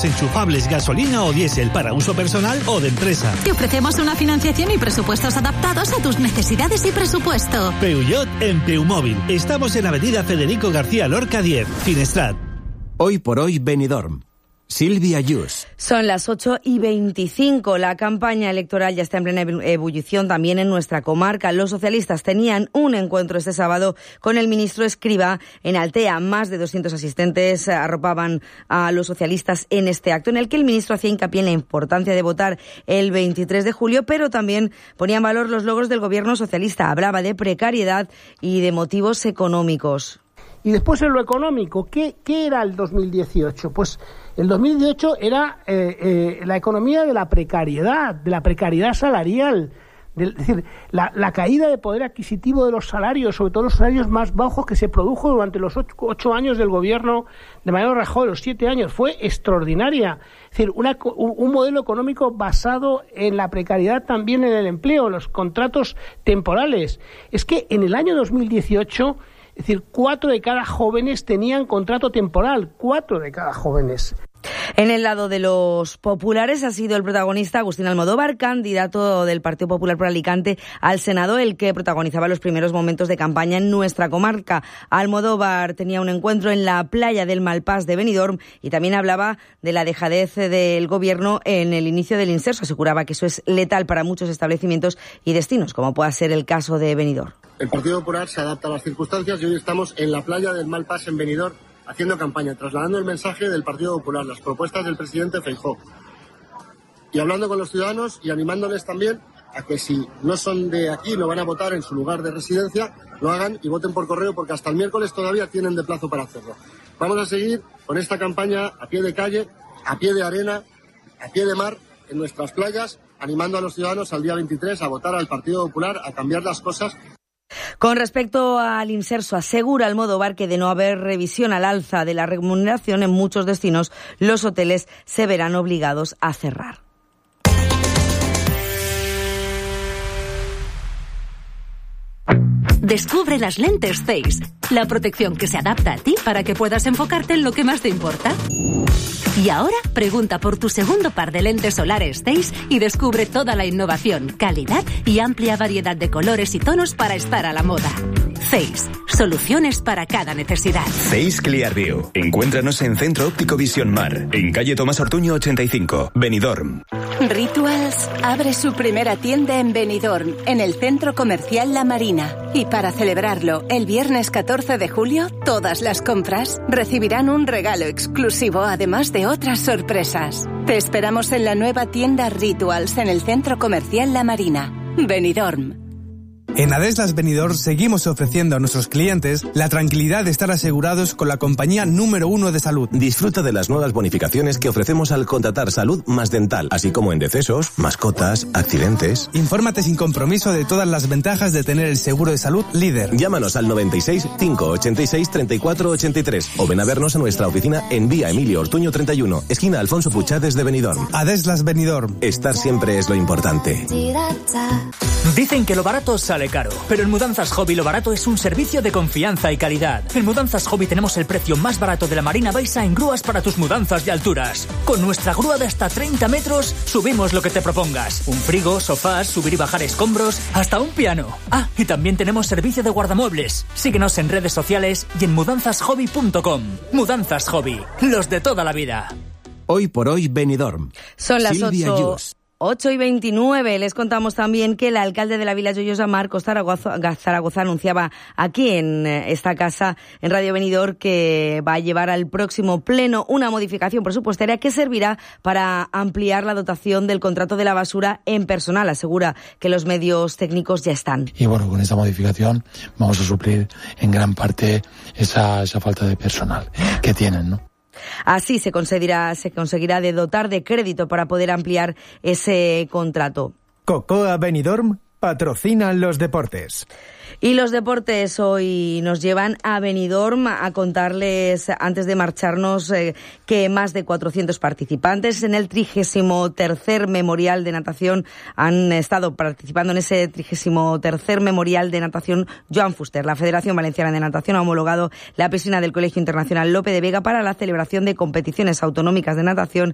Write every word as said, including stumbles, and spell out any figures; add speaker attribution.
Speaker 1: vehículos enchufables, gasolina o diésel para uso personal o de empresa.
Speaker 2: Te ofrecemos una financiación y presupuestos adaptados a tus necesidades y presupuesto.
Speaker 1: Peugeot en Peumóvil. Estamos en Avenida Federico García Lorca diez, Finestrat.
Speaker 3: Hoy por hoy Benidorm. Silvia Yus.
Speaker 4: Son las ocho y veinticinco. La campaña electoral ya está en plena ebullición también en nuestra comarca. Los socialistas tenían un encuentro este sábado con el ministro Escrivá en Altea. Más de doscientos asistentes arropaban a los socialistas en este acto, en el que el ministro hacía hincapié en la importancia de votar el veintitrés de julio, pero también ponía en valor los logros del gobierno socialista. Hablaba de precariedad y de motivos económicos.
Speaker 5: Y después en lo económico, ¿qué, qué era el dos mil dieciocho? Pues el dos mil dieciocho era eh, eh, la economía de la precariedad, de la precariedad salarial, de, es decir, la, la caída de poder adquisitivo de los salarios, sobre todo los salarios más bajos que se produjo durante los ocho, ocho años del gobierno de Mariano Rajoy, los siete años, fue extraordinaria. Es decir, una, un, un modelo económico basado en la precariedad también en el empleo, los contratos temporales. Es que en el año dos mil dieciocho... Es decir, cuatro de cada jóvenes tenían contrato temporal, cuatro de cada jóvenes.
Speaker 4: En el lado de los populares ha sido el protagonista Agustín Almodóvar, candidato del Partido Popular por Alicante al Senado, el que protagonizaba los primeros momentos de campaña en nuestra comarca. Almodóvar tenía un encuentro en la playa del Malpàs de Benidorm y también hablaba de la dejadez del gobierno en el inicio del inserso. Aseguraba que eso es letal para muchos establecimientos y destinos, como pueda ser el caso de Benidorm.
Speaker 6: El Partido Popular se adapta a las circunstancias y hoy estamos en la playa del Malpàs en Benidorm haciendo campaña, trasladando el mensaje del Partido Popular, las propuestas del presidente Feijóo y hablando con los ciudadanos y animándoles también a que si no son de aquí, no van a votar en su lugar de residencia, lo hagan y voten por correo porque hasta el miércoles todavía tienen de plazo para hacerlo. Vamos a seguir con esta campaña a pie de calle, a pie de arena, a pie de mar, en nuestras playas, animando a los ciudadanos al día veintitrés a votar al Partido Popular, a cambiar las cosas.
Speaker 4: Con respecto al inserso, asegura Almodóvar que de no haber revisión al alza de la remuneración en muchos destinos, los hoteles se verán obligados a cerrar.
Speaker 2: Descubre las lentes Zeiss, la protección que se adapta a ti para que puedas enfocarte en lo que más te importa. Y ahora pregunta por tu segundo par de lentes solares Zeiss y descubre toda la innovación, calidad y amplia variedad de colores y tonos para estar a la moda. Zeiss, soluciones para cada necesidad.
Speaker 7: Zeiss Clearview. Encuéntranos en Centro Óptico Visión Mar, en calle Tomás Ortuño ochenta y cinco, Benidorm.
Speaker 8: Rituals abre su primera tienda en Benidorm, en el centro comercial La Marina. Y para celebrarlo, el viernes catorce de julio, todas las compras recibirán un regalo exclusivo, además de otras sorpresas. Te esperamos en la nueva tienda Rituals en el centro comercial La Marina, Benidorm.
Speaker 9: En Adeslas Benidorm seguimos ofreciendo a nuestros clientes la tranquilidad de estar asegurados con la compañía número uno de salud.
Speaker 3: Disfruta de las nuevas bonificaciones que ofrecemos al contratar salud más dental, así como en decesos, mascotas, accidentes.
Speaker 9: Infórmate sin compromiso de todas las ventajas de tener el seguro de salud líder.
Speaker 3: Llámanos al noventa y seis, cinco ochenta y seis, treinta y cuatro ochenta y tres o ven a vernos a nuestra oficina en Vía Emilio Ortuño treinta y uno, esquina Alfonso Puchades de Benidorm.
Speaker 9: Adeslas Benidorm.
Speaker 3: Estar siempre es lo importante.
Speaker 10: Dicen que lo barato sale caro, pero en Mudanzas Hobby lo barato es un servicio de confianza y calidad. En Mudanzas Hobby tenemos el precio más barato de la Marina Baixa en grúas para tus mudanzas de alturas. Con nuestra grúa de hasta treinta metros subimos lo que te propongas. Un frigo, sofás, subir y bajar escombros, hasta un piano. Ah, y también tenemos servicio de guardamuebles. Síguenos en redes sociales y en mudanzas hobby punto com. Mudanzas Hobby, los de toda la vida.
Speaker 3: Hoy por hoy Benidorm.
Speaker 4: Son las
Speaker 3: Silvia
Speaker 4: ocho.
Speaker 3: Yus.
Speaker 4: ocho y veintinueve. Les contamos también que el alcalde de la Vila Joiosa, Marcos Zaragoza, Zaragoza, anunciaba aquí en esta casa, en Radio Benidorm, que va a llevar al próximo pleno una modificación presupuestaria que servirá para ampliar la dotación del contrato de la basura en personal. Asegura que los medios técnicos ya están.
Speaker 11: Y bueno, con esta modificación vamos a suplir en gran parte esa, esa falta de personal que tienen, ¿no?
Speaker 4: Así se conseguirá, se conseguirá de dotar de crédito para poder ampliar ese contrato.
Speaker 12: Cocoa Benidorm patrocinan los deportes.
Speaker 4: Y los deportes hoy nos llevan a Benidorm a contarles, antes de marcharnos, eh, que más de cuatrocientos participantes en el trigésimo tercer Memorial de Natación han estado participando en ese trigésimo tercer Memorial de Natación Joan Fuster. La Federación Valenciana de Natación ha homologado la piscina del Colegio Internacional Lope de Vega para la celebración de competiciones autonómicas de natación